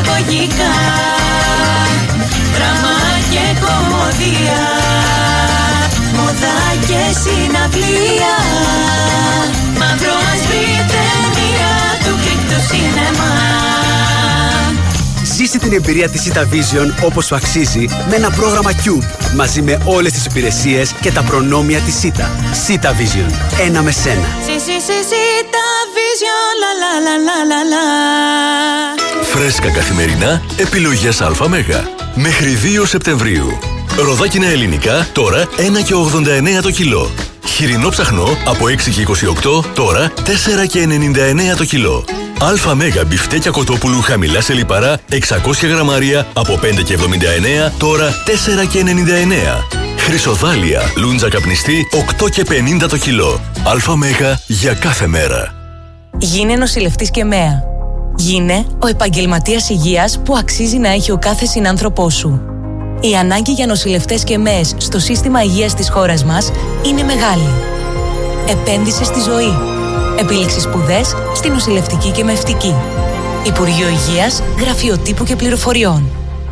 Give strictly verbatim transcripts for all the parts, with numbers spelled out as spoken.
παραγωγικά, δράμα και κομμωδία, μόδα και συναυλία, μαύρο άσπρη ταινία του Greek του σινεμά. Ζήσε την εμπειρία της Sita Vision όπως σου αξίζει με ένα πρόγραμμα Cube μαζί με όλες τις υπηρεσίες και τα προνόμια της Sita. Sita Vision. Ένα με σένα. Sita Vision, la la la la la la. Φρέσκα καθημερινά, επιλογές ΑΜ. Μέχρι δύο Σεπτεμβρίου. Ροδάκινα ελληνικά, τώρα ένα και ογδόντα εννέα το κιλό. Χοιρινό ψαχνό από έξι και είκοσι οκτώ, τώρα τέσσερα και ενενήντα εννέα το κιλό. ΑΜ μπιφτέκια κοτόπουλου χαμηλά σε λιπαρά εξακόσια γραμμάρια από πέντε και εβδομήντα εννέα, τώρα τέσσερα και ενενήντα εννέα. Χρυσοδάλια, λούντζα καπνιστή οκτώ και πενήντα το κιλό. ΑΜ για κάθε μέρα. Γίνε νοσηλευτής και ΜΕΑ. Γίνε ο επαγγελματίας υγείας που αξίζει να έχει ο κάθε συνάνθρωπός σου. Η ανάγκη για νοσηλευτές και ΜΕΕΣ στο σύστημα υγείας της χώρας μας είναι μεγάλη. Επένδυσε στη ζωή. Επίλεξε σπουδές στη νοσηλευτική και μευτική. Υπουργείο Υγείας, Γραφείο Τύπου και Πληροφοριών.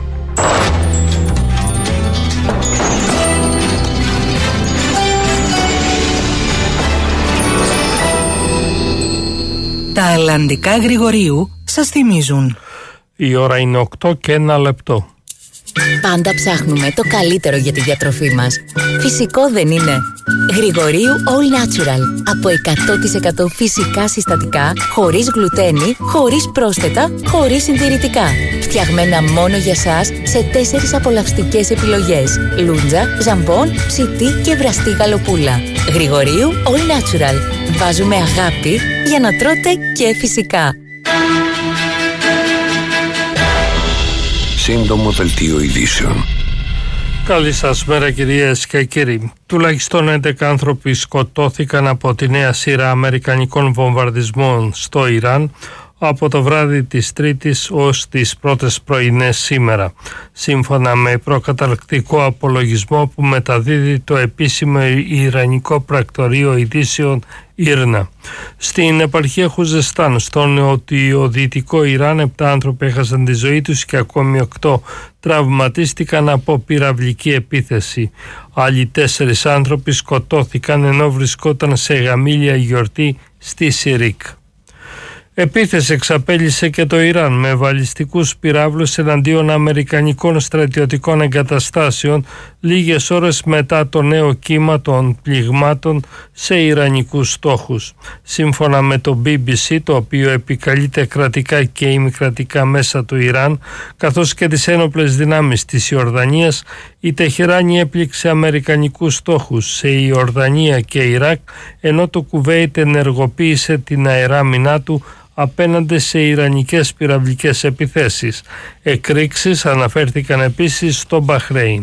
Τα Ελλαντικά Γρηγορίου σας θυμίζουν. Η ώρα είναι οκτώ και ένα λεπτό. Πάντα ψάχνουμε το καλύτερο για τη διατροφή μας. Φυσικό δεν είναι? Γρηγορίου All Natural. Από εκατό τοις εκατό φυσικά συστατικά, χωρίς γλουτένι, χωρίς πρόσθετα, χωρίς συντηρητικά. Φτιαγμένα μόνο για σας σε τέσσερις απολαυστικές επιλογές. Λούντζα, ζαμπόν, ψητή και βραστή γαλοπούλα. Γρηγορίου All Natural. Βάζουμε αγάπη για να τρώτε και φυσικά. Σύντομο δελτίο ειδήσεων. Καλή σας μέρα κυρίες και κύριοι. Τουλάχιστον έντεκα άνθρωποι σκοτώθηκαν από τη νέα σειρά αμερικανικών βομβαρδισμών στο Ιράν από το βράδυ της Τρίτης ως τις πρώτες πρωινές σήμερα, σύμφωνα με προκαταρκτικό απολογισμό που μεταδίδει το επίσημο Ιρανικό πρακτορείο ειδήσεων Ήρνα. Στην επαρχία Χουζεστάν, στο νοτιοδυτικό Ιράν, επτά άνθρωποι έχασαν τη ζωή τους και ακόμη οκτώ τραυματίστηκαν από πυραυλική επίθεση. Άλλοι τέσσερις άνθρωποι σκοτώθηκαν ενώ βρισκόταν σε γαμήλια γιορτή στη Σιρίκ. Επίθεση εξαπέλυσε και το Ιράν με βαλιστικούς πυράβλους εναντίον αμερικανικών στρατιωτικών εγκαταστάσεων λίγες ώρες μετά το νέο κύμα των πληγμάτων σε ιρανικούς στόχους. Σύμφωνα με το μπι μπι σι, το οποίο επικαλείται κρατικά και ημικρατικά μέσα του Ιράν, καθώς και τις ένοπλες δυνάμεις της Ιορδανίας, η Τεχεράνη έπληξε αμερικανικούς στόχους σε Ιορδανία και Ιράκ, ενώ το Κουβέιτ ενεργοποίησε την αεράμινά του απέναντι σε ιρανικές πυραυλικές επιθέσεις. Εκρήξεις αναφέρθηκαν επίσης στο Μπαχρέιν.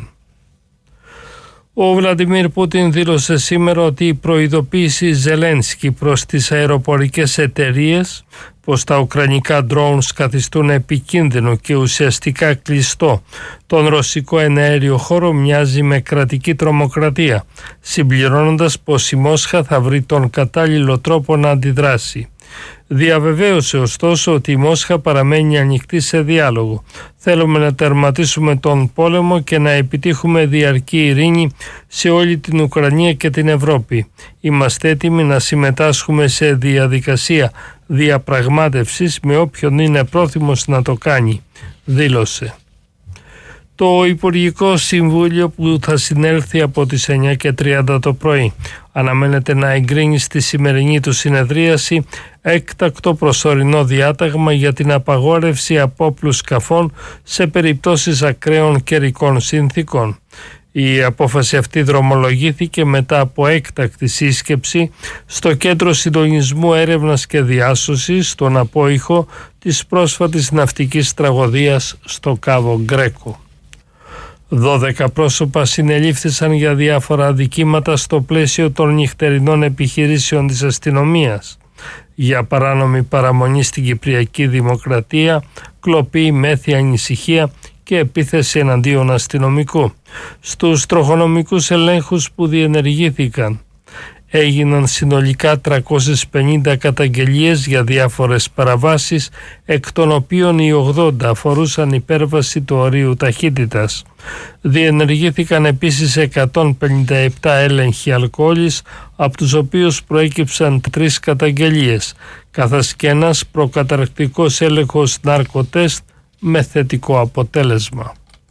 Ο Βλαντιμίρ Πούτιν δήλωσε σήμερα ότι η προειδοποίηση Ζελένσκι προς τις αεροπορικές εταιρείες πως τα ουκρανικά drones καθιστούν επικίνδυνο και ουσιαστικά κλειστό τον ρωσικό εναέριο χώρο μοιάζει με κρατική τρομοκρατία, συμπληρώνοντας πως η Μόσχα θα βρει τον κατάλληλο τρόπο να αντιδράσει. Διαβεβαίωσε ωστόσο ότι η Μόσχα παραμένει ανοιχτή σε διάλογο. Θέλουμε να τερματίσουμε τον πόλεμο και να επιτύχουμε διαρκή ειρήνη σε όλη την Ουκρανία και την Ευρώπη. Είμαστε έτοιμοι να συμμετάσχουμε σε διαδικασία διαπραγμάτευσης με όποιον είναι πρόθυμος να το κάνει, δήλωσε. Το Υπουργικό Συμβούλιο που θα συνέλθει από τις εννιά και τριάντα το πρωί αναμένεται να εγκρίνει στη σημερινή του συνεδρίαση έκτακτο προσωρινό διάταγμα για την απαγόρευση απόπλου σκαφών σε περιπτώσεις ακραίων καιρικών συνθήκων. Η απόφαση αυτή δρομολογήθηκε μετά από έκτακτη σύσκεψη στο Κέντρο Συντονισμού Έρευνας και Διάσωσης, στον απόϊχο της πρόσφατης ναυτικής τραγωδίας στο Κάβο Γκρέκο. Δώδεκα πρόσωπα συνελήφθησαν για διάφορα αδικήματα στο πλαίσιο των νυχτερινών επιχειρήσεων της αστυνομίας. Για παράνομη παραμονή στην Κυπριακή Δημοκρατία, κλοπή, μέθη, ανησυχία και επίθεση εναντίον αστυνομικού. Στους τροχονομικούς ελέγχους που διενεργήθηκαν, Έγιναν συνολικά τριακόσιες πενήντα καταγγελίες για διάφορες παραβάσεις, εκ των οποίων οι ογδόντα αφορούσαν υπέρβαση του ορίου ταχύτητας. Διενεργήθηκαν επίσης εκατόν πενήντα επτά έλεγχοι αλκοόλης, από τους οποίους προέκυψαν τρεις καταγγελίες, καθώς και ένας προκαταρκτικός έλεγχος ναρκοτέστ με θετικό αποτέλεσμα.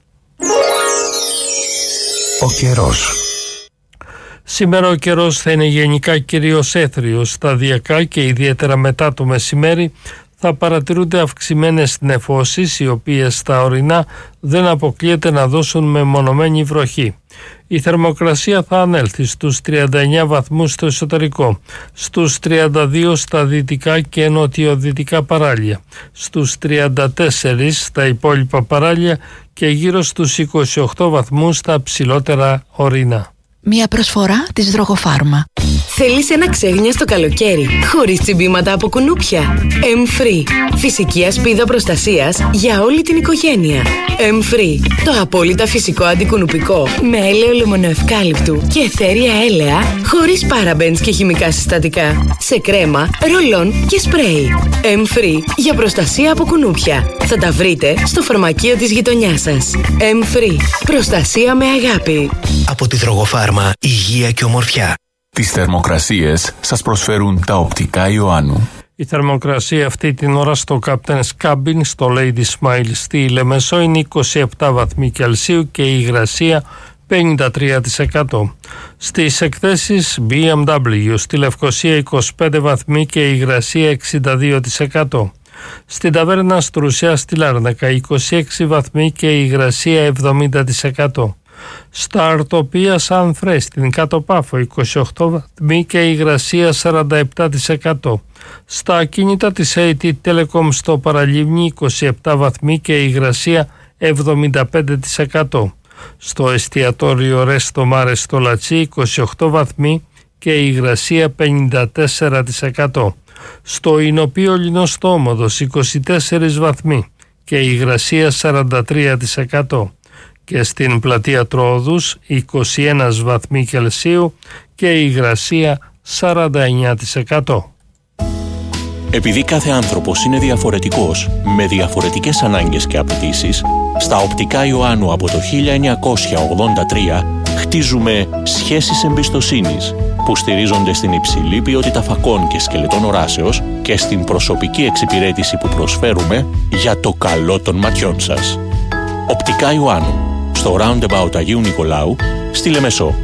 Ο καιρός. Σήμερα ο καιρός θα είναι γενικά κυρίως έθριος, σταδιακά και ιδιαίτερα μετά το μεσημέρι θα παρατηρούνται αυξημένες νεφώσεις, οι οποίες στα ορεινά δεν αποκλείεται να δώσουν μεμονωμένη βροχή. Η θερμοκρασία θα ανέλθει στους τριάντα εννέα βαθμούς στο εσωτερικό, στους τριάντα δύο στα δυτικά και νοτιοδυτικά παράλια, στους τριάντα τέσσερα στα υπόλοιπα παράλια και γύρω στους είκοσι οκτώ βαθμούς στα ψηλότερα ορεινά. Μια προσφορά της Δρογοφάρμα. Θέλεις ένα ξέγνιαστο καλοκαίρι, χωρίς τσιμπήματα από κουνούπια? Emfree. Φυσική ασπίδα προστασίας για όλη την οικογένεια. Emfree. Το απόλυτα φυσικό αντικουνουπικό με έλαιο λεμονοευκάλυπτου και αιθέρια έλαια, χωρίς παραμπένς και χημικά συστατικά. Σε κρέμα, ρολόν και σπρέι. Emfree. Για προστασία από κουνούπια. Θα τα βρείτε στο φαρμακείο της γειτονιάς σας. Emfree. Προστασία με αγάπη. Από τη Δρογοφάρμα, υγεία και ομορφιά. Τις θερμοκρασίες σας προσφέρουν τα οπτικά Ιωάννου. Η θερμοκρασία αυτή την ώρα στο Captain's Cabin στο Lady Smile στη Λεμεσό είναι είκοσι επτά βαθμοί Κελσίου και η υγρασία πενήντα τρία τοις εκατό. Στις εκθέσεις μπι εμ ντάμπλιου στη Λευκοσία είκοσι πέντε βαθμοί και η υγρασία εξήντα δύο τοις εκατό. Στην ταβέρνα Στρουσιά στη Λάρνακα είκοσι έξι βαθμοί και η υγρασία εβδομήντα τοις εκατό. Στα Αρτοπία Σαν Φρέ στην Κάτω Πάφο είκοσι οκτώ βαθμοί και η υγρασία σαράντα επτά τοις εκατό. Στα ακίνητα της έι τι Telecom στο Παραλίμνη είκοσι επτά βαθμοί και η υγρασία εβδομήντα πέντε τοις εκατό. Στο εστιατόριο Ρέστο Μάρε στο Λατσί είκοσι οκτώ βαθμοί και η υγρασία πενήντα τέσσερα τοις εκατό. Στο Ινοπείο Λινοστόμοδος είκοσι τέσσερα βαθμοί και η υγρασία σαράντα τρία τοις εκατό. Και στην πλατεία Τρόδους είκοσι ένα βαθμοί Κελσίου και η υγρασία σαράντα εννέα τοις εκατό. Επειδή κάθε άνθρωπος είναι διαφορετικός, με διαφορετικές ανάγκες και απαιτήσεις, στα οπτικά Ιωάννου από το χίλια εννιακόσια ογδόντα τρία χτίζουμε σχέσεις εμπιστοσύνης που στηρίζονται στην υψηλή ποιότητα φακών και σκελετών οράσεως και στην προσωπική εξυπηρέτηση που προσφέρουμε για το καλό των ματιών σας. Οπτικά Ιωάννου, στο Roundabout Αγίου Νικολάου, στη Λεμεσό.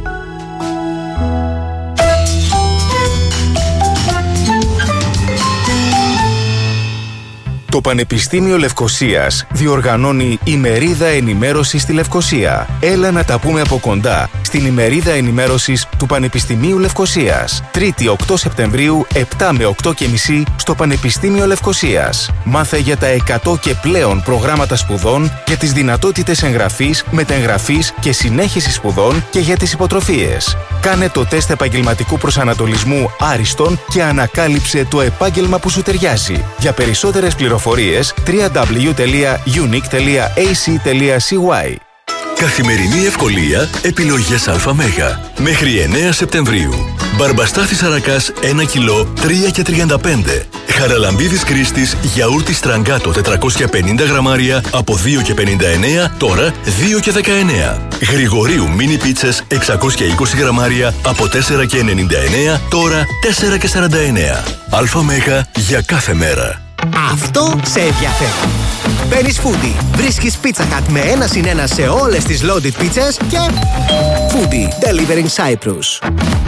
Το Πανεπιστήμιο Λευκωσίας διοργανώνει ημερίδα ενημέρωσης στη Λευκωσία. Έλα να τα πούμε από κοντά στην ημερίδα ενημέρωσης του Πανεπιστημίου Λευκωσίας. Τρίτη οκτώ Σεπτεμβρίου, επτά με οκτώ και μισή στο Πανεπιστήμιο Λευκωσίας. Μάθε για τα εκατό και πλέον προγράμματα σπουδών, για τις δυνατότητες εγγραφής, μεταγραφής και συνέχισης σπουδών και για τις υποτροφίες. Κάνε το τεστ επαγγελματικού προσανατολισμού άριστον και ανακάλυψε το επάγγελμα που σου ταιριάζει. Για περισσότερες πληροφορίες double-u double-u double-u τελεία unique τελεία a c τελεία c y. Καθημερινή ευκολία, επιλογές ΑΜ. Μέχρι εννέα Σεπτεμβρίου. Μπαρμπαστάθη Σαρακάς ένα κιλό, τρία και τριάντα πέντε. Χαραλαμπίδης Κρίστης, γιαούρτι Στραγκάτο τετρακόσια πενήντα γραμμάρια από δύο και πενήντα εννέα, τώρα δύο και δεκαεννέα. Γρηγορίου μίνι πίτσες εξακόσια είκοσι γραμμάρια από τέσσερα και ενενήντα εννέα, τώρα τέσσερα και σαράντα εννέα. ΑΜ για κάθε μέρα. Αυτό σε ενδιαφέρει. Μπαίνεις Foodie. Βρίσκεις Pizza Hut με ένα συν ένα σε όλες τις loaded pizzas και Foodie Delivering Cyprus.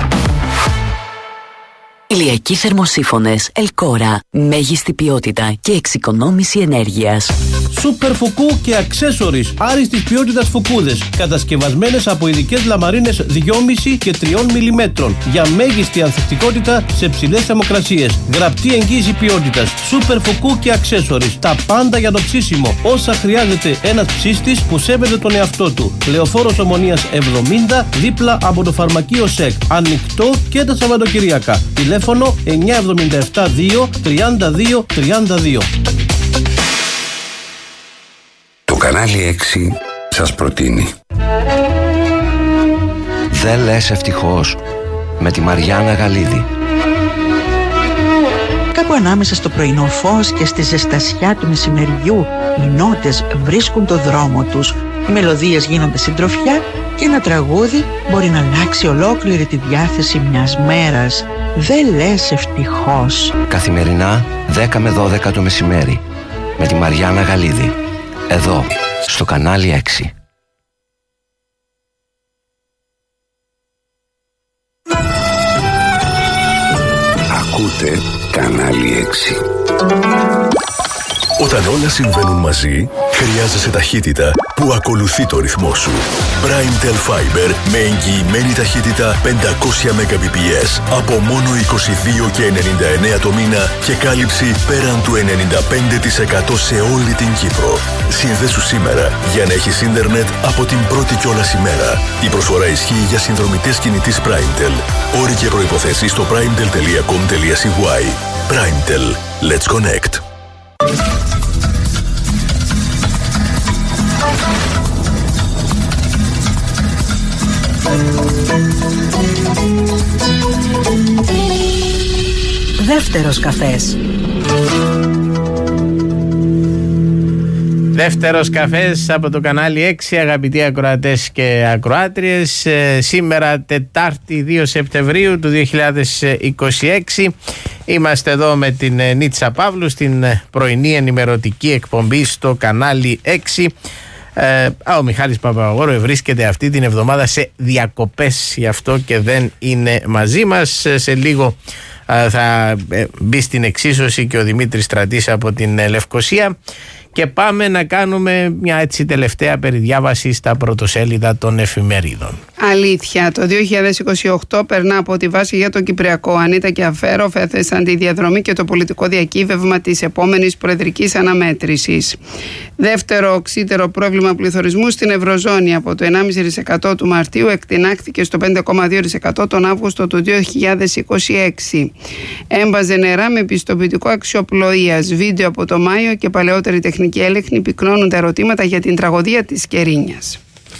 Ηλιακοί θερμοσύφωνες Ελκόρα. Μέγιστη ποιότητα και εξοικονόμηση ενέργειας. Σούπερ φουκού και αξέσορις άριστης ποιότητας φουκούδες. Κατασκευασμένες από ειδικές λαμαρίνες δυόμισι και τρία μιλιμέτρων. Για μέγιστη ανθεκτικότητα σε ψηλές θερμοκρασίες. Γραπτή εγγύηση ποιότητας. Σούπερ φουκού και αξέσορις. Τα πάντα για το ψήσιμο. Όσα χρειάζεται ένας ψύστης που σέβεται τον εαυτό του. Λεωφόρος Ομονίας εβδομήντα δίπλα από το φαρμακείο ΣΕΚ. Ανοιχτό και τα Σαββατοκυριακά. Τηλέφωνο εννιά εβδομήντα επτά δύο τριάντα δύο τριάντα δύο. Το κανάλι έξι σας προτείνει. Δεν λες ευτυχώς? με τη Μαριάννα Γαλίδη. Κάπου ανάμεσα στο πρωινό φως και στη ζεστασιά του μεσημεριού, οι νότες βρίσκουν το δρόμο τους, οι μελωδίες γίνονται συντροφιά και ένα τραγούδι μπορεί να αλλάξει ολόκληρη τη διάθεση μιας μέρας. Δεν λες ευτυχώς. Καθημερινά δέκα με δώδεκα το μεσημέρι με τη Μαριάννα Γαλίδη. Εδώ, στο κανάλι έξι. Ακούτε κανάλι έξι. Όταν όλα συμβαίνουν μαζί, χρειάζεσαι ταχύτητα που ακολουθεί το ρυθμό σου. Primetel Fiber με εγγυημένη ταχύτητα πεντακόσια Mbps από μόνο είκοσι δύο και ενενήντα εννέα το μήνα και κάλυψη πέραν του ενενήντα πέντε τοις εκατό σε όλη την Κύπρο. Συνδέσου σήμερα για να έχεις ίντερνετ από την πρώτη κιόλας ημέρα. Η προσφορά ισχύει για συνδρομητές κινητής Primetel. Όροι και προϋποθέσεις στο primetel τελεία com τελεία cy. Primetel. Let's connect. Δεύτερος καφές. Δεύτερος καφές από το κανάλι έξι, αγαπητοί ακροατές και ακροάτριες. Ε, σήμερα Τετάρτη δύο Σεπτεμβρίου του δύο χιλιάδες είκοσι έξι είμαστε εδώ με την Νίτσα Παύλου στην πρωινή ενημερωτική εκπομπή στο κανάλι έξι. Ε, ο Μιχάλης Παπαγόρου βρίσκεται αυτή την εβδομάδα σε διακοπές, γι' αυτό και δεν είναι μαζί μας. Σε λίγο ε, θα μπει στην εξίσωση και ο Δημήτρης Στρατής από την Λευκοσία. Και πάμε να κάνουμε μια έτσι τελευταία περιδιάβαση στα πρωτοσέλιδα των εφημερίδων. Αλήθεια, το δύο χιλιάδες είκοσι οκτώ περνά από τη βάση για το Κυπριακό. Ανίτα και Αφέροφ έθεσαν τη διαδρομή και το πολιτικό διακύβευμα της επόμενης προεδρικής αναμέτρησης. Δεύτερο οξύτερο πρόβλημα πληθωρισμού στην Ευρωζώνη. Από το ενάμιση τοις εκατό του Μαρτίου εκτινάχθηκε στο πέντε κόμμα δύο τοις εκατό τον Αύγουστο του δύο χιλιάδες είκοσι έξι. Έμπαζε νερά με πιστοποιητικό αξιοπλοείας. Βίντεο από το Μάιο και παλαιότερη τεχνική έλεγχνη πυκνώνουν τα ερωτήματα για την τραγωδία της Κερίνιας.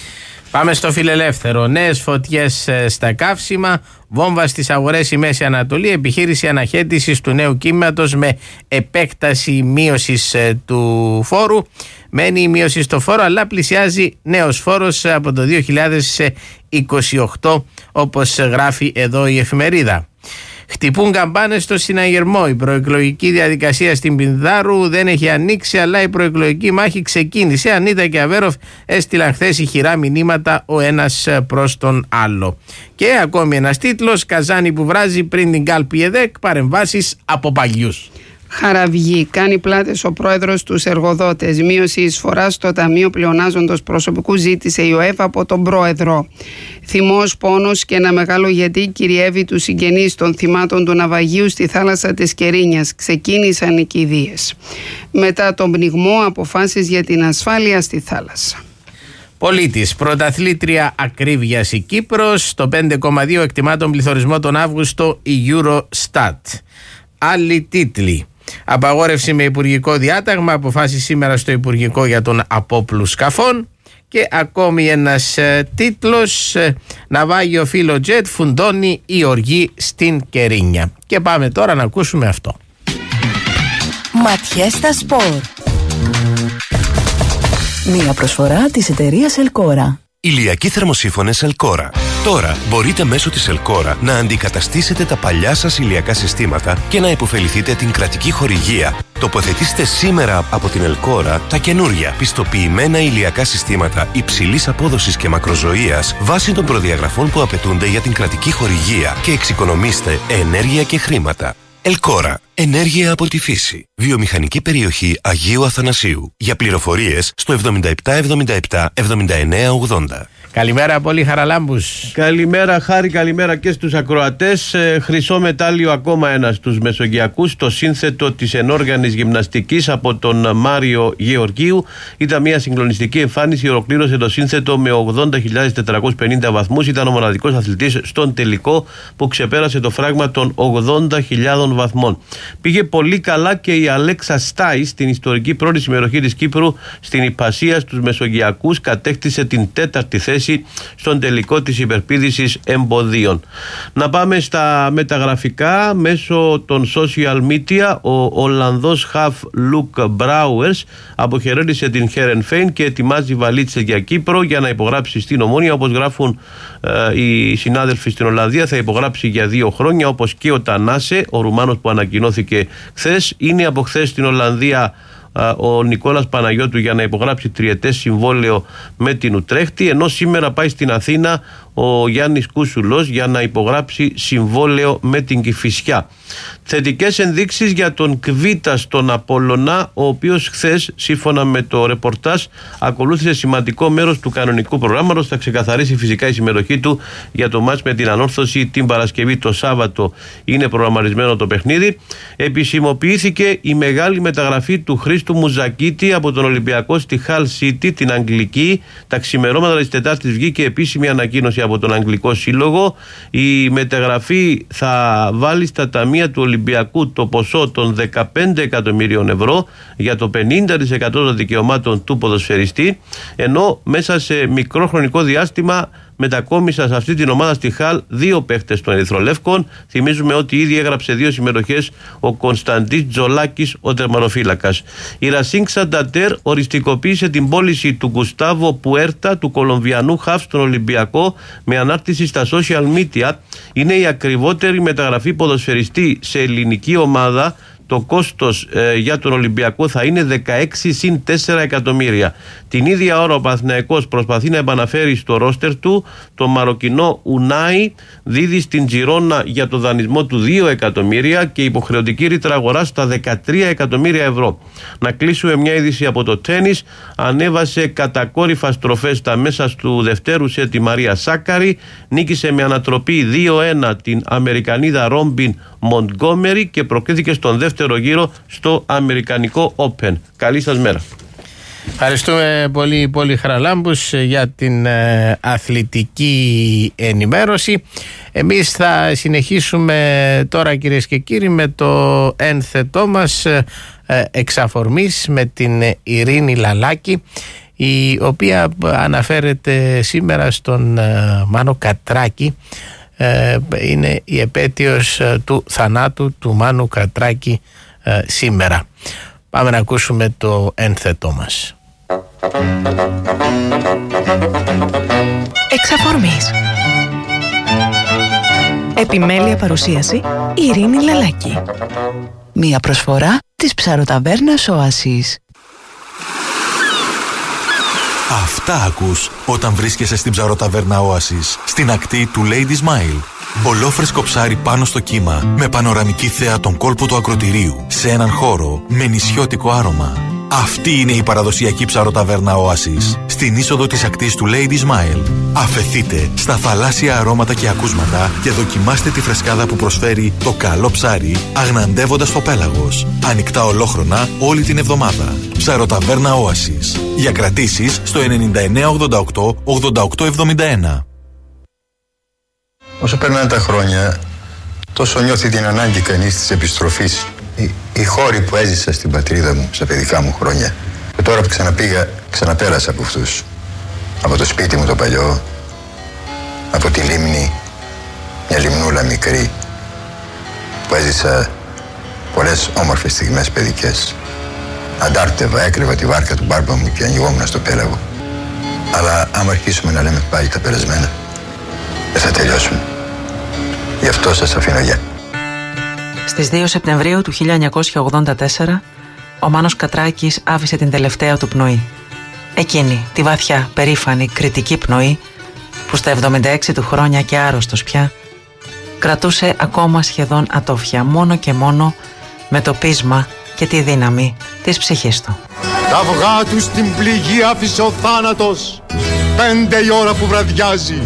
Πάμε στο φιλελεύθερο. Νέες φωτιές στα καύσιμα, βόμβα στις αγορές η Μέση Ανατολή, επιχείρηση αναχέτησης του νέου κύματος με επέκταση μείωσης του φόρου. Μένει η μείωση στο φόρο, αλλά πλησιάζει νέος φόρος από το δύο χιλιάδες είκοσι οκτώ, όπως γράφει εδώ η εφημερίδα. Χτυπούν καμπάνες στο συναγερμό. Η προεκλογική διαδικασία στην Πινδάρου δεν έχει ανοίξει, αλλά η προεκλογική μάχη ξεκίνησε. Ανίτα και Αβέροφ έστειλαν χθες ηχηρά μηνύματα ο ένας προς τον άλλο. Και ακόμη ένας τίτλος: Καζάνι που βράζει πριν την κάλπη ΕΔΕΚ, παρεμβάσεις από παλιούς. Χαραυγή. Κάνει πλάτες ο πρόεδρος στους εργοδότες. Μείωση εισφοράς στο Ταμείο Πλεονάζοντος Προσωπικού ζήτησε η ΟΕΒ από τον πρόεδρο. Θυμός, πόνος και ένα μεγάλο γιατί κυριεύει τους συγγενείς των θυμάτων του ναυαγίου στη θάλασσα της Κερίνιας. Ξεκίνησαν οι κηδείες. Μετά τον πνιγμό, αποφάσεις για την ασφάλεια στη θάλασσα. Πολίτης, πρωταθλήτρια ακρίβειας η Κύπρος. Στο πέντε κόμμα δύο εκτιμά τον πληθωρισμό τον Αύγουστο η Eurostat. Άλλοι τίτλοι. Απαγόρευση με υπουργικό διάταγμα, αποφάσεις σήμερα στο Υπουργικό για τον απόπλου σκαφών. Και ακόμη ένας ε, τίτλος: ε, Ναυάγιο φύλλο τζετ φουντώνει η οργή στην Κερίνια. Και πάμε τώρα να ακούσουμε αυτό. Ματιές στα σπορ. Μία προσφορά της εταιρείας Ελκόρα. Ηλιακοί θερμοσύφωνες Ελκόρα. Τώρα μπορείτε μέσω της Ελκόρα να αντικαταστήσετε τα παλιά σας ηλιακά συστήματα και να υποφεληθείτε την κρατική χορηγία. Τοποθετήστε σήμερα από την Ελκόρα τα καινούρια πιστοποιημένα ηλιακά συστήματα υψηλής απόδοσης και μακροζωίας βάσει των προδιαγραφών που απαιτούνται για την κρατική χορηγία και εξοικονομήστε ενέργεια και χρήματα. Ελκόρα. Ενέργεια από τη φύση. Βιομηχανική περιοχή Αγίου Αθανασίου. Για πληροφορίες στο εβδομήντα επτά εβδομήντα επτά εβδομήντα εννέα ογδόντα. Καλημέρα πολύ Χαραλάμπους. Καλημέρα Χάρη, καλημέρα και στους ακροατές. Ε, χρυσό μετάλλιο ακόμα ένα στους Μεσογειακούς. Το σύνθετο της ενόργανης γυμναστικής από τον Μάριο Γεωργίου. Ήταν μια συγκλονιστική εμφάνιση. Ολοκλήρωσε το σύνθετο με ογδόντα χιλιάδες τετρακόσιους πενήντα βαθμούς. Ήταν ο μοναδικός αθλητής στον τελικό που ξεπέρασε το φράγμα των ογδόντα χιλιάδων βαθμών. Πήγε πολύ καλά και η Αλέξα Στάι στην ιστορική πρώτη συμμετοχή της Κύπρου στην Ιππασία στους Μεσογειακούς. Κατέκτησε την τέταρτη θέση θέση στον τελικό της υπερπήδησης εμποδίων. Να πάμε στα μεταγραφικά. Μέσω των social media ο Ολλανδός half Luke Brouwers αποχαιρέτησε την Heerenveen και ετοιμάζει βαλίτσες για Κύπρο για να υπογράψει στην Ομόνια. Όπως γράφουν ε, οι συνάδελφοι στην Ολλανδία, θα υπογράψει για δύο χρόνια, όπως και ο Τανάσε, ο Ρουμάνος που ανακοινώθηκε χθες. Είναι από χθες στην Ολλανδία ο Νικόλας Παναγιώτου για να υπογράψει τριετές συμβόλαιο με την Ουτρέχτη, ενώ σήμερα πάει στην Αθήνα ο Γιάννης Κούσουλος για να υπογράψει συμβόλαιο με την Κηφισιά. Θετικές ενδείξεις για τον Κβίτα στον Απόλλωνα, ο οποίος χθες, σύμφωνα με το ρεπορτάζ, ακολούθησε σημαντικό μέρος του κανονικού προγράμματος. Θα ξεκαθαρίσει φυσικά η συμμετοχή του για το μάτς με την Ανόρθωση την Παρασκευή. Το Σάββατο είναι προγραμματισμένο το παιχνίδι. Επισημοποιήθηκε η μεγάλη μεταγραφή του Χρήστου Μουζακίτη από τον Ολυμπιακό στη Hull City, την Αγγλική. Τα ξημερώματα της Τετάρτης βγήκε επίσημη ανακοίνωση από τον Αγγλικό Σύλλογο. Η μεταγραφή θα βάλει στα ταμεία του Ολυμπιακού το ποσό των δεκαπέντε εκατομμυρίων ευρώ για το πενήντα τοις εκατό των δικαιωμάτων του ποδοσφαιριστή, ενώ μέσα σε μικρό χρονικό διάστημα μετακόμισα σε αυτή την ομάδα στη Χαλ δύο παίχτες των Ερυθρολεύκων. Θυμίζουμε ότι ήδη έγραψε δύο συμμετοχές ο Κωνσταντής Τζολάκης, ο τερματοφύλακας. Η Ρασίνγκ Σανταντέρ οριστικοποίησε την πώληση του Γκουστάβο Πουέρτα, του Κολομβιανού χαφ, στον Ολυμπιακό, με ανάρτηση στα social media. Είναι η ακριβότερη μεταγραφή ποδοσφαιριστή σε ελληνική ομάδα. Το κόστος ε, για τον Ολυμπιακό θα είναι δεκαέξι συν τέσσερα εκατομμύρια. Την ίδια ώρα ο Παναθηναϊκός προσπαθεί να επαναφέρει στο ρόστερ του το Μαροκινό Ουνάι, δίδει στην Τζιρόνα για το δανεισμό του δύο εκατομμύρια και υποχρεωτική ρήτρα αγοράς στα δεκατρία εκατομμύρια ευρώ. Να κλείσουμε μια είδηση από το τένις. Ανέβασε κατακόρυφα στροφές στα μέσα του δευτέρου σε τη Μαρία Σάκαρη. Νίκησε με ανατροπή δύο ένα την Αμερικανίδα Ρόμπιν Μοντγκόμερι και προκρίθηκε στον δεύτερο γύρο στο Αμερικανικό Open. Καλή σας μέρα. Ευχαριστούμε πολύ, πολύ Χαραλάμπους για την ε, αθλητική ενημέρωση. Εμείς θα συνεχίσουμε τώρα, κυρίες και κύριοι, με το ένθετό μας ε, εξαφορμής με την Ειρήνη Λαλάκη, η οποία αναφέρεται σήμερα στον ε, Μάνο Κατράκη. Ε, είναι η επέτειος ε, του θανάτου του Μάνου Κατράκη ε, σήμερα. Πάμε να ακούσουμε το ένθετό μας. Εξαφορμής. Επιμέλεια παρουσίαση Ειρήνη Λαλάκη. Μία προσφορά της ψαροταβέρνας Οάσης. Αυτά ακούς όταν βρίσκεσαι στην ψαροταβέρνα Oasis, στην ακτή του Lady Smile. Ολόφρεσκο ψάρι πάνω στο κύμα, με πανοραμική θέα τον κόλπο του ακροτηρίου, σε έναν χώρο με νησιώτικο άρωμα. Αυτή είναι η παραδοσιακή ψαροταβέρνα Oasis, στην είσοδο της ακτής του Lady Smile. Αφεθείτε στα θαλάσσια αρώματα και ακούσματα και δοκιμάστε τη φρεσκάδα που προσφέρει το καλό ψάρι, αγναντεύοντας το πέλαγος. Ανοιχτά ολόχρονα όλη την εβδομάδα. Ψαροταβέρνα Oasis. Για κρατήσεις στο ενενήντα εννέα ογδόντα οκτώ ογδόντα οκτώ εβδομήντα ένα. Όσο περνάνε τα χρόνια, τόσο νιώθει την ανάγκη κανείς της επιστροφής. Οι, οι χώροι που έζησα στην πατρίδα μου, στα παιδικά μου χρόνια, και τώρα που ξαναπήγα, ξαναπέρασα από αυτούς. Από το σπίτι μου το παλιό, από τη λίμνη, μια λιμνούλα μικρή, που έζησα πολλές όμορφες στιγμές παιδικές. Αντάρτευα, έκρυβα τη βάρκα του μπάρμπα μου και ανοιγόμουν στο πέλαγο. Αλλά άμα αρχίσουμε να λέμε πάλι τα περασμένα, δεν θα τελειώσουν. Γι' αυτό σας αφήνω γεια. Στις δύο Σεπτεμβρίου του χίλια εννιακόσια ογδόντα τέσσερα, ο Μάνος Κατράκης άφησε την τελευταία του πνοή. Εκείνη, τη βαθιά, περήφανη, κριτική πνοή, που στα εβδομήντα έξι του χρόνια και άρρωστος πια, κρατούσε ακόμα σχεδόν ατόφια, μόνο και μόνο με το πείσμα και τη δύναμη της ψυχής του. Τα αυγά του στην πληγή άφησε ο θάνατος, πέντε η ώρα που βραδιάζει.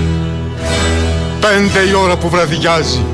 Πέντε η ώρα που βραδιάζει.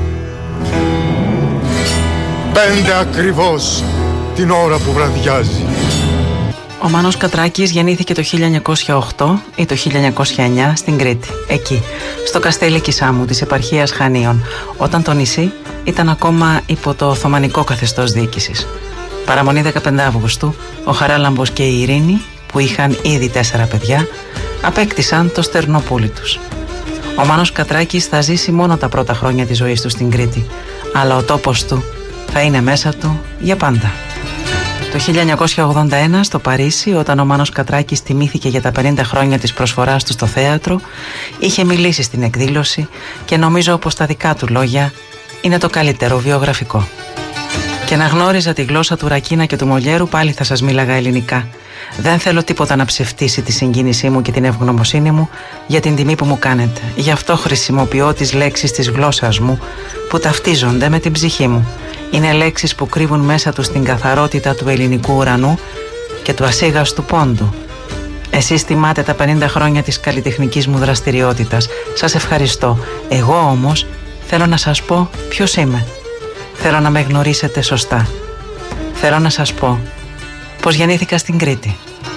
Πέντε ακριβώς την ώρα που βραδιάζει. Ο Μάνος Κατράκης γεννήθηκε το χίλια εννιακόσια οκτώ ή το χίλια εννιακόσια εννιά στην Κρήτη, εκεί, στο καστέλι Κισάμου της επαρχίας Χανίων, όταν το νησί ήταν ακόμα υπό το Οθωμανικό καθεστώς διοίκησης. Παραμονή δεκαπέντε Αυγούστου, ο Χαράλαμπος και η Ειρήνη, που είχαν ήδη τέσσερα παιδιά, απέκτησαν το στερνοπούλι τους. Ο Μάνος Κατράκης θα ζήσει μόνο τα πρώτα χρόνια της ζωής του στην Κρήτη, αλλά ο τόπος του θα είναι μέσα του για πάντα. Το χίλια εννιακόσια ογδόντα ένα στο Παρίσι, όταν ο Μάνος Κατράκης τιμήθηκε για τα πενήντα χρόνια της προσφοράς του στο θέατρο, είχε μιλήσει στην εκδήλωση και νομίζω πως τα δικά του λόγια είναι το καλύτερο βιογραφικό. Και να γνώριζα τη γλώσσα του Ρακίνα και του Μολιέρου, πάλι θα σας μίλαγα ελληνικά. Δεν θέλω τίποτα να ψευτήσει τη συγκίνησή μου και την ευγνωμοσύνη μου για την τιμή που μου κάνετε. Γι' αυτό χρησιμοποιώ τις λέξεις της γλώσσας μου που ταυτίζονται με την ψυχή μου. Είναι λέξεις που κρύβουν μέσα τους την καθαρότητα του ελληνικού ουρανού και του ασίγαστου πόντου. Εσείς τιμάτε τα πενήντα χρόνια της καλλιτεχνικής μου δραστηριότητας. Σας ευχαριστώ. Εγώ όμως θέλω να σας πω ποιος είμαι. Θέλω να με γνωρίσετε σωστά. Θέλω να σας πω πως γεννήθηκα στην Κρήτη.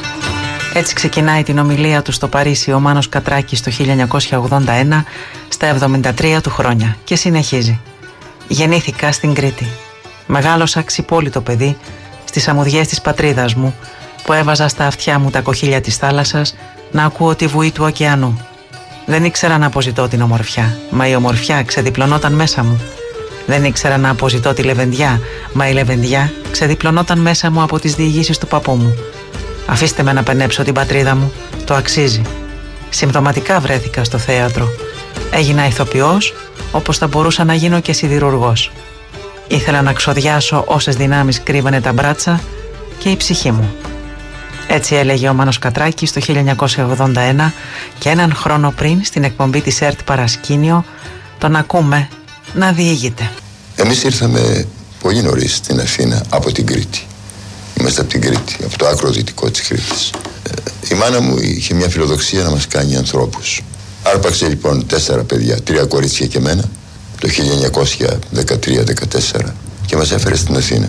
Έτσι ξεκινάει την ομιλία του στο Παρίσι ο Μάνος Κατράκης το χίλια εννιακόσια ογδόντα ένα στα εβδομήντα τρία του χρόνια και συνεχίζει. Γεννήθηκα στην Κρήτη. Μεγάλωσα ξυπόλυτο παιδί στις αμμουδιές της πατρίδας μου, που έβαζα στα αυτιά μου τα κοχύλια της θάλασσας να ακούω τη βουή του ωκεανού. Δεν ήξερα να αποζητώ την ομορφιά, μα η ομορφιά ξεδιπλωνόταν μέσα μου. Δεν ήξερα να αποζητώ τη λεβεντιά, μα η λεβεντιά ξεδιπλωνόταν μέσα μου από τις διηγήσεις του παππού μου. Αφήστε με να πενέψω την πατρίδα μου, το αξίζει. Συμπτωματικά βρέθηκα στο θέατρο. Έγινα ηθοποιός, όπως θα μπορούσα να γίνω και σιδηρουργός. Ήθελα να ξοδιάσω όσες δυνάμεις κρύβανε τα μπράτσα και η ψυχή μου. Έτσι έλεγε ο Μάνος Κατράκης το χίλια εννιακόσια ογδόντα ένα και έναν χρόνο πριν στην εκπομπή της ΕΡΤ Παρασκήνιο τον ακούμε να διηγείται. Εμείς ήρθαμε πολύ νωρίς στην Αθήνα από την Κρήτη. Είμαστε από την Κρήτη, από το άκρο δυτικό της Κρήτης. Η μάνα μου είχε μια φιλοδοξία να μας κάνει ανθρώπους. Άρπαξε λοιπόν τέσσερα παιδιά, τρία κορίτσια και εμένα, το χίλια εννιακόσια δεκατρία δεκατέσσερα και μας έφερε στην Αθήνα.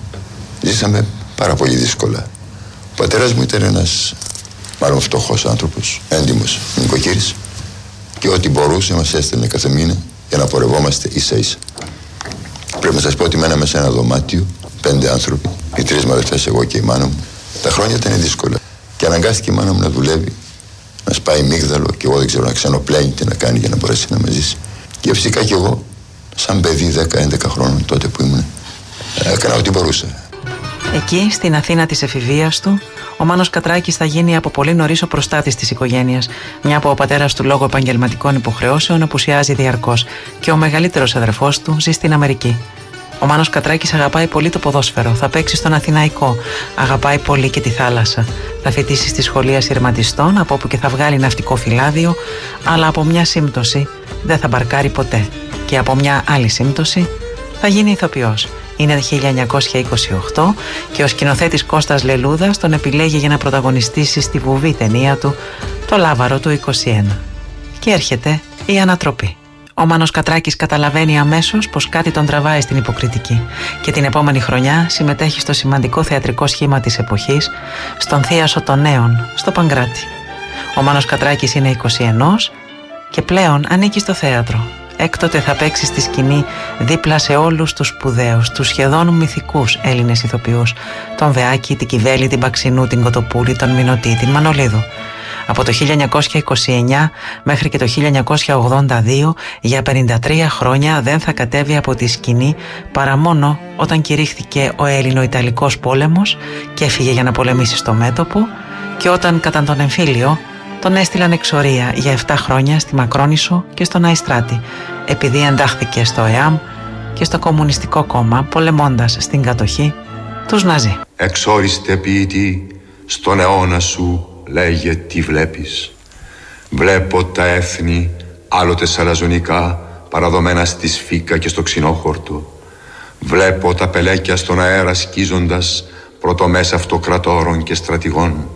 Ζήσαμε πάρα πολύ δύσκολα. Ο πατέρας μου ήταν ένας μάλλον φτωχός άνθρωπος, έντιμος νοικοκύρης, και ό,τι μπορούσε μας έστελνε κάθε μήνα για να πορευόμαστε ίσα ίσα. Πρέπει να σας πω ότι μέναμε σε ένα δωμάτιο, πέντε άνθρωποι, οι τρεις μαδερφές, εγώ και η μάνα μου. Τα χρόνια ήταν δύσκολα και αναγκάστηκε η μάνα μου να δουλεύει, να σπάει μίγδαλο και εγώ δεν ξέρω, να ξενοπλένει τι να κάνει για να μπορέσει να με ζήσει. Και φυσικά και εγώ, σαν παιδί δέκα έντεκα χρόνων τότε που ήμουν, έκανα ό,τι μπορούσα. Εκεί, στην Αθήνα της εφηβείας του, ο Μάνος Κατράκης θα γίνει από πολύ νωρίς ο προστάτης της οικογένειας, μια που ο πατέρας του λόγω επαγγελματικών υποχρεώσεων απουσιάζει διαρκώς και ο μεγαλύτερος αδερφός του ζει στην Αμερική. Ο Μάνος Κατράκης αγαπάει πολύ το ποδόσφαιρο, θα παίξει στον Αθηναϊκό, αγαπάει πολύ και τη θάλασσα. Θα φοιτήσει στη σχολεία σειρματιστών, από όπου και θα βγάλει ναυτικό φυλάδιο, αλλά από μια σύμπτωση δεν θα μπαρκάρει ποτέ. Και από μια άλλη σύμπτωση θα γίνει ηθοποιός. Είναι χίλια εννιακόσια είκοσι οκτώ και ο σκηνοθέτης Κώστας Λελούδας τον επιλέγει για να πρωταγωνιστήσει στη βουβή ταινία του «Το Λάβαρο του είκοσι ένα». Και έρχεται η ανατροπή. Ο Μάνος Κατράκης καταλαβαίνει αμέσως πως κάτι τον τραβάει στην υποκριτική και την επόμενη χρονιά συμμετέχει στο σημαντικό θεατρικό σχήμα της εποχής, στον Θίασο των Νέων, στο Παγκράτη. Ο Μάνος Κατράκης είναι είκοσι ένα και πλέον ανήκει στο θέατρο. Έκτοτε θα παίξει στη σκηνή δίπλα σε όλους τους σπουδαίους, τους σχεδόν μυθικούς Έλληνες ηθοποιούς, τον Βεάκη, την Κιβέλη, την Παξινού, την Κοτοπούλη, τον Μινωτή, την Μανολίδου. Από το χίλια εννιακόσια είκοσι εννιά μέχρι και το χίλια εννιακόσια ογδόντα δύο για πενήντα τρία χρόνια δεν θα κατέβει από τη σκηνή παρά μόνο όταν κηρύχθηκε ο Έλληνο-Ιταλικός πόλεμος και έφυγε για να πολεμήσει στο μέτωπο, και όταν κατά τον εμφύλιο τον έστειλαν εξορία για επτά χρόνια στη Μακρόνισσο και στον Αϊστράτη, επειδή εντάχθηκε στο ΕΑΜ και στο Κομμουνιστικό Κόμμα, πολεμώντας στην κατοχή τους Ναζί. Εξόριστε ποιητή, στον αιώνα σου λέγε τι βλέπεις. Βλέπω τα έθνη άλλοτε σαλαζονικά παραδομένα στη σφίκα και στο ξινόχορτο. Βλέπω τα πελέκια στον αέρα σκίζοντας πρωτομές αυτοκρατόρων και στρατηγών.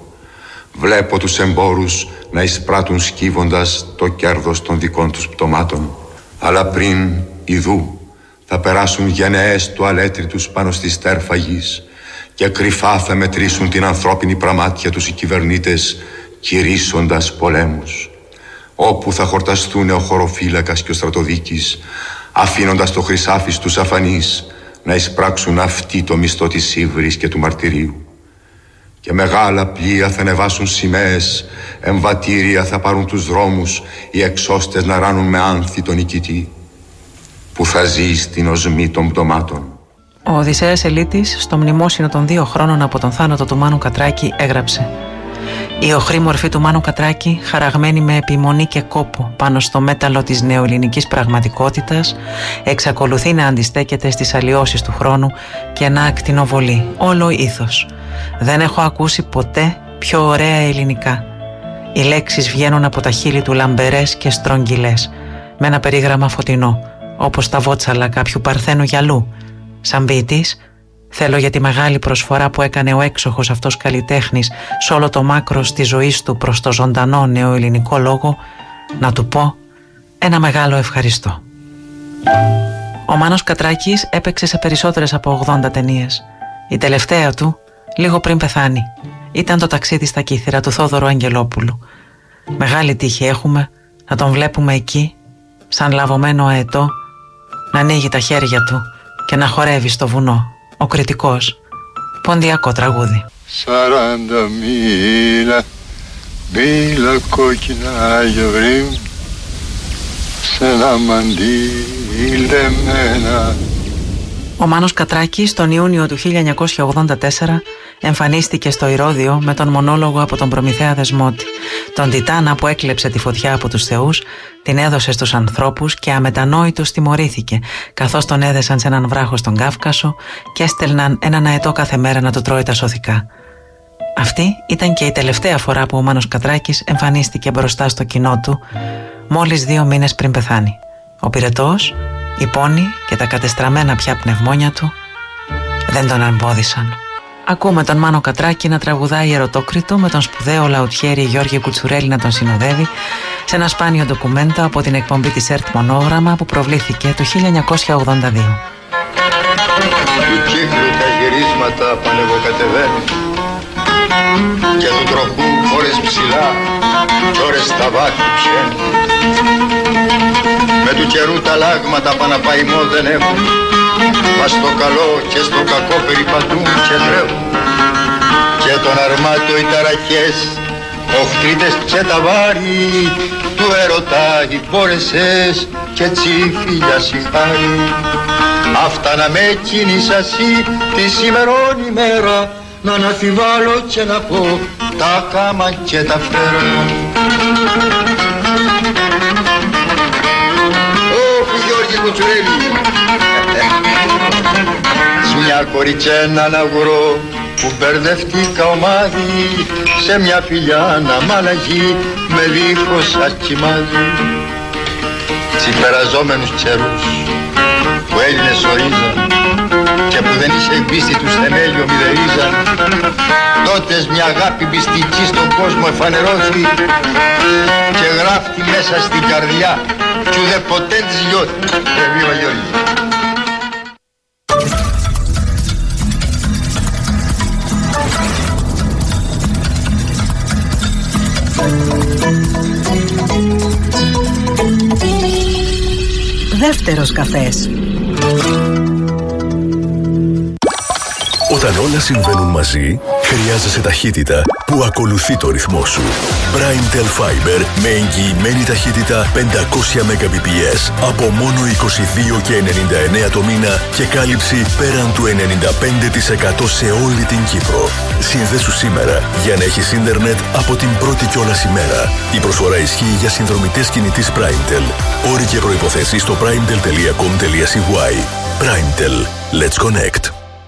Βλέπω τους εμπόρους να εισπράττουν σκύβοντας το κέρδος των δικών τους πτωμάτων. Αλλά πριν, ιδού, θα περάσουν γενναίες τουαλέτριτους πάνω στη στέρφα γης και κρυφά θα μετρήσουν την ανθρώπινη πραμάτια τους οι κυβερνήτες, κηρύσσοντας πολέμους. Όπου θα χορταστούν ο χωροφύλακας και ο στρατοδίκης, αφήνοντας το χρυσάφι στους αφανείς να εισπράξουν αυτοί το μισθό της ύβρης και του μαρτυρίου. και μεγάλα πλοία θα ανεβάσουν σημαίες, εμβατήρια θα πάρουν τους δρόμους, οι εξώστες να ράνουν με άνθη τον νικητή που θα ζει στην οσμή των πτωμάτων. Ο Οδυσσέας Ελίτης, στο μνημόσυνο των δύο χρόνων από τον θάνατο του Μάνου Κατράκη, έγραψε: «Η οχρή μορφή του Μάνου Κατράκη, χαραγμένη με επιμονή και κόπο πάνω στο μέταλλο της νεοελληνικής πραγματικότητας, εξακολουθεί να αντιστέκεται στις αλλοιώσεις του χρόνου και να ακτινοβολεί όλο ήθος. Δεν έχω ακούσει ποτέ πιο ωραία ελληνικά. Οι λέξεις βγαίνουν από τα χείλη του λαμπερές και στρογγυλές, με ένα περίγραμμα φωτεινό, όπως τα βότσαλα κάποιου παρθένου γυαλού. Σαν ποιητής, θέλω για τη μεγάλη προσφορά που έκανε ο έξοχος αυτός καλλιτέχνης σε όλο το μάκρος της ζωής του προς το ζωντανό νεοελληνικό λόγο, να του πω ένα μεγάλο ευχαριστώ». Ο Μάνος Κατράκης έπαιξε σε περισσότερες από ογδόντα ταινίες. Η τελευταία του, λίγο πριν πεθάνει, ήταν το ταξίδι στα Κύθυρα του Θόδωρου Αγγελόπουλου. Μεγάλη τύχη έχουμε να τον βλέπουμε εκεί, σαν λαβωμένο αετό, να ανοίγει τα χέρια του και να χορεύει στο βουνό. Ο Κρητικός, ποντιακό τραγούδι. Σαράντα μίλα, μίλα κόκκινα γιαυρί μου, σε ένα μαντίλι λεμένα. Ο Μάνος Κατράκης τον Ιούνιο του χίλια εννιακόσια ογδόντα τέσσερα εμφανίστηκε στο Ηρώδειο με τον μονόλογο από τον Προμηθέα Δεσμότη, τον Τιτάνα που έκλεψε τη φωτιά από τους θεούς, την έδωσε στους ανθρώπους και αμετανόητος τιμωρήθηκε, καθώς τον έδεσαν σε έναν βράχο στον Κάφκασο και έστελναν έναν αετό κάθε μέρα να του τρώει τα σωθικά. Αυτή ήταν και η τελευταία φορά που ο Μάνος Κατράκης εμφανίστηκε μπροστά στο κοινό του, μόλις δύο μήνες πριν πεθάνει. Ο πυρετός, η πόνη και τα κατεστραμμένα πια πνευμόνια του δεν τον εμπόδισαν. Ακούμε τον Μάνο Κατράκη να τραγουδάει ερωτόκριτο με τον σπουδαίο λαουτιέρη Γιώργη Κουτσουρέλη να τον συνοδεύει σε ένα σπάνιο ντοκουμέντο από την εκπομπή της ΕΡΤ Μονόγραμμα που προβλήθηκε το χίλια εννιακόσια ογδόντα δύο. Του κύκλου τα γυρίσματα πανεβοκατεβαίνουν και του τροχού ώρες ψηλά κι ώρες στα βάθη πιένουν. Με του καιρού τα λάγματα παναπαϊμό δεν έχουν, μα στο καλό και στο κακό περιπατούν και τρέχουν. Και τον αρμάτο οι ταραχές, οχτρίτες και τα βάρη του έρωτα οι μπόρεσες και τσίφιλια σιχάρι. Αυτά να με κίνησασί τη σήμερον ημέρα, να αναφιβάλλω και να πω τα κάμα και τα φέρα. Ωχ, Γιώργη Κουτσουρέλη, σ' μια κορίτσια έναν αγορό που μπερδευτήκα ομάδι, σε μια φιλιά να μ' αλλαγεί με δίχως ακιμάδι. Συμπεραζόμενους καιρούς που Έλληνες ορίζαν και που δεν είχε πίστη τους θεμέλιο μηδερίζαν, τότες μια αγάπη πιστική στον κόσμο εφανερώθη και γράφτη μέσα στην καρδιά κι ουδε ποτέ της λιώθη. Εβίβα Γιώργη. Δεύτερος καφές. Όταν όλα συμβαίνουν μαζί, χρειάζεσαι ταχύτητα που ακολουθεί το ρυθμό σου. Primetel Fiber με εγγυημένη ταχύτητα πεντακόσια Mbps από μόνο είκοσι δύο και ενενήντα εννέα το μήνα και κάλυψη πέραν του ενενήντα πέντε τοις εκατό σε όλη την Κύπρο. Συνδέσου σήμερα για να έχεις ίντερνετ από την πρώτη κιόλας ημέρα. Η προσφορά ισχύει για συνδρομητές κινητής Primetel. Όροι και προϋποθέσεις στο primetel τελεία com τελεία cy. Primetel. Let's connect.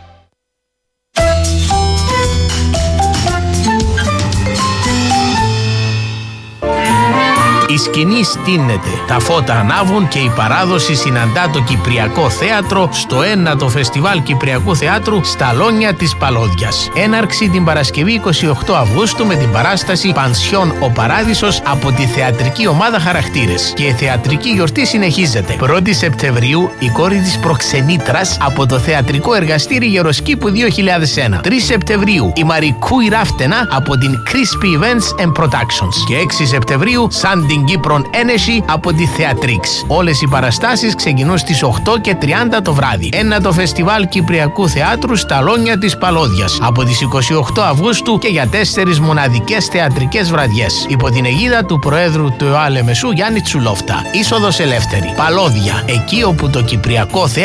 Η σκηνή στείνεται, τα φώτα ανάβουν και η παράδοση συναντά το Κυπριακό Θέατρο στο ένατο Φεστιβάλ Κυπριακού Θεάτρου στα Λόνια της Παλώδιας. Έναρξη την Παρασκευή είκοσι οκτώ Αυγούστου με την παράσταση Πανσιόν ο Παράδεισος από τη θεατρική ομάδα Χαρακτήρες. Και η θεατρική γιορτή συνεχίζεται. πρώτη Σεπτεμβρίου η κόρη της προξενήτρας από το Θεατρικό Εργαστήρι Γεροσκήπου δύο χιλιάδες ένα. τρεις Σεπτεμβρίου η Μαρικού η Ράφτενα από την Crispy Events and Productions. Και έξι Σεπτεμβρίου Sanding στην Κύπρον Ένεση από τη Θεατρίξ. Όλες οι παραστάσεις ξεκινούν στις οκτώ και τριάντα το βράδυ. Ένα το φεστιβάλ Κυπριακού Θεάτρου στα Λόνια της Παλώδιας από τις είκοσι οκτώ Αυγούστου και για τέσσερις μοναδικές θεατρικές βραδιές. Υπό την αιγίδα του Προέδρου του ΕΟΑ Λεμεσού Γιάννη Τσουλόφτα. Είσοδος ελεύθερη. Παλώδια, εκεί όπου το Κυπριακό Θέατρο